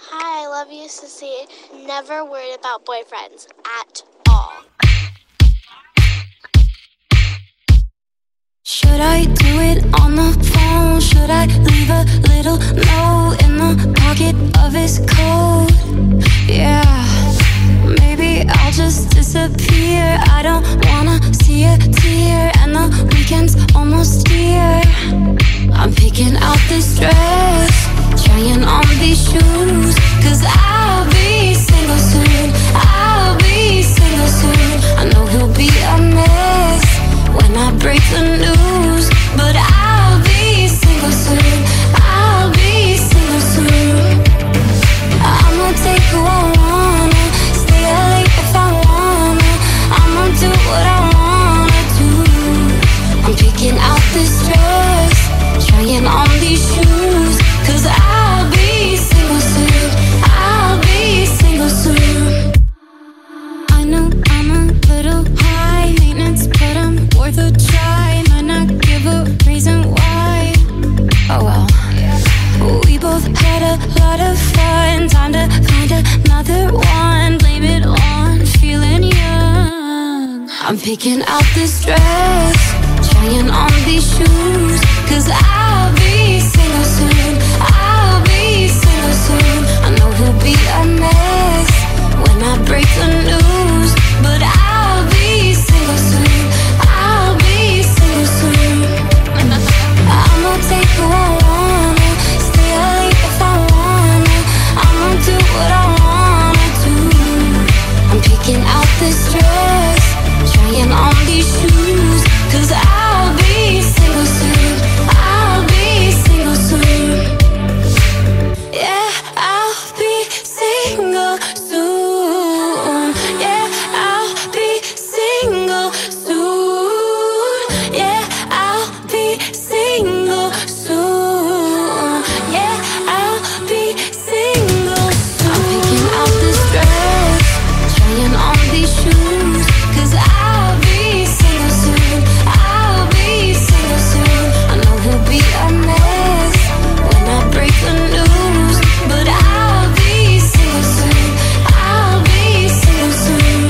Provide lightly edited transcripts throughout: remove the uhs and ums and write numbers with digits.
Hi, I love you, Sissy. Never worried about boyfriends at all. Should I do it on the phone? Should I leave a little note in the pocket of his coat? Yeah, maybe I'll just disappear. I don't wanna see a tear, and the weekend's almost here. I'm picking out this dress, trying on these shoes, 'cause I'll be single soon. I'll be single soon. I know he'll be a mess when I break the news, but I'll be single soon. I'll be single soon. I'ma take who I wanna, stay up late if I wanna. I'ma do what I wanna do. I'm picking out this dress, trying on these shoes, 'cause I'll be single soon. I'll be single soon. I know I'm a little high maintenance, but I'm worth a try. Might not give a reason why. Oh well. We both had a lot of fun. Time to find another one. Blame it on feeling young. I'm picking out this dress, trying on these shoes, 'cause I'll be single soon. I'll be single soon. I know he'll be a mess when I break the news, but I'll be single soon. I'll be single soon. I'ma take who I wanna, stay up late if I wanna. I'ma do what I wanna do. I'm picking out this dress, trying on these shoes, 'cause I'll be single soon. I'll be single soon. Yeah, I'll be single soon. Yeah, I'll be single soon. Yeah, I'll be single soon. Yeah, I'll be single soon. I'm picking out this dress, trying on these shoes, 'cause I'll be single soon. I'll be single soon. I know he'll be a mess when I break the news, but I'll be single soon. I'll be single soon.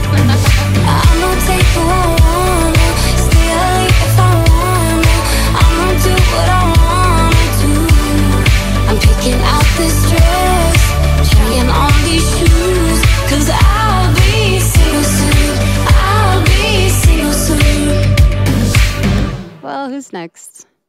I'ma take who I wanna, stay up late if I wanna. I'ma do what I wanna do. I'm picking out this dress, trying on these shoes, 'cause I'll be single soon. I'll be single soon. Well, who's next?